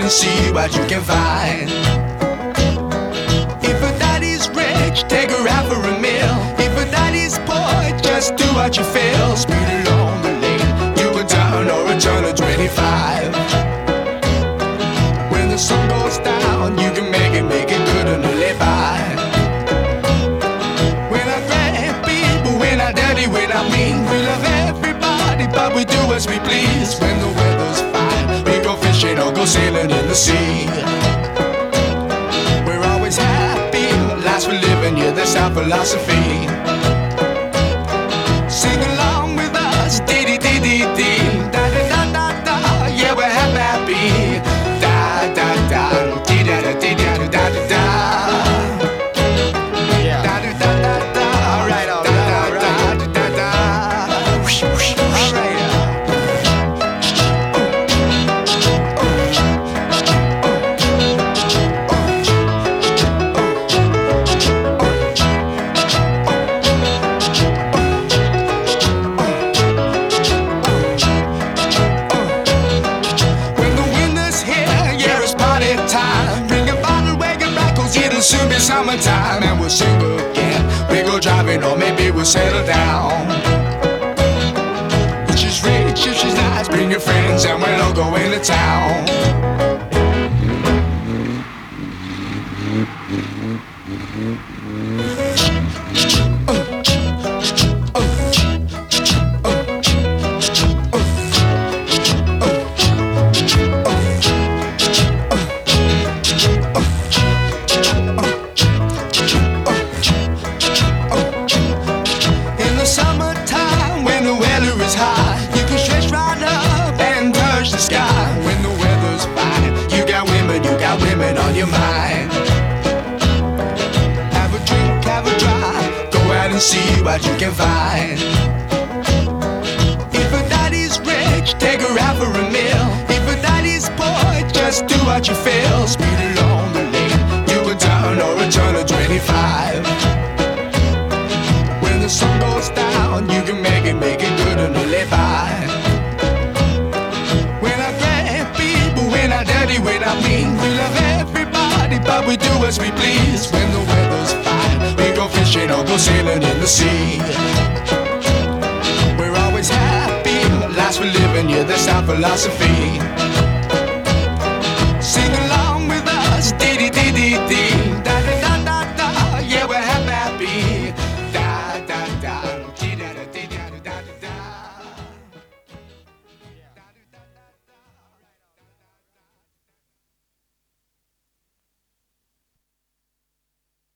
and see what you can find. If a daddy's rich, take her out for a meal. If a daddy's poor, just do what you feel. Speed along the lane, you can turn or a turn of 25. When the sun goes down, you can make it good and live by. We're not great people, we're not dirty, we're not mean. We love everybody, but we do as we please. When the weather's fine, we go fishing or go sailing in the sea. We're always happy, lives we're living, yeah, that's our philosophy. Sing along with us, dee-dee-dee-dee-dee, da-da-da-da-da, yeah, we're happy, da-da-da, dee-da-da-dee-da-da-da-da. Yeah. Da-da-da-da-da, alright, alright, da-da-da-da. Alright. It'll soon be summertime and we'll sing again. We go driving or maybe we'll settle down. If she's rich, if she's nice, bring your friends and we'll all go into town. You can stretch right up and touch the sky. When the weather's fine, you got women on your mind. Have a drink, have a drive, go out and see what you can find. If a daddy's rich, take her out for a meal. If a daddy's poor, just do what you feel. Speed along the lane, you can turn or a turn of 25. When the sun goes down, you can make it good and live by. We're not great people, we're not dirty, we're not mean. We love everybody, but we do as we please. When the weather's fine, we go fishing or go sailing in the sea. We're always happy, lives we're living, yeah, that's our philosophy.